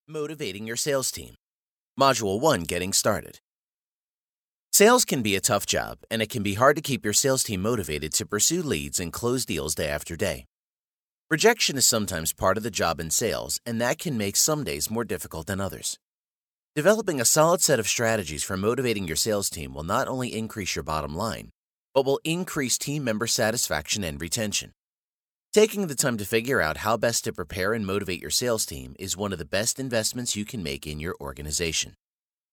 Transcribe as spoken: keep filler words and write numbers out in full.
Motivating your sales team. Module one, Getting Started. Sales can be a tough job, and it can be hard to keep your sales team motivated to pursue leads and close deals day after day. Rejection is sometimes part of the job in sales, and that can make some days more difficult than others. Developing a solid set of strategies for motivating your sales team will not only increase your bottom line, but will increase team member satisfaction and retention. Taking the time to figure out how best to prepare and motivate your sales team is one of the best investments you can make in your organization.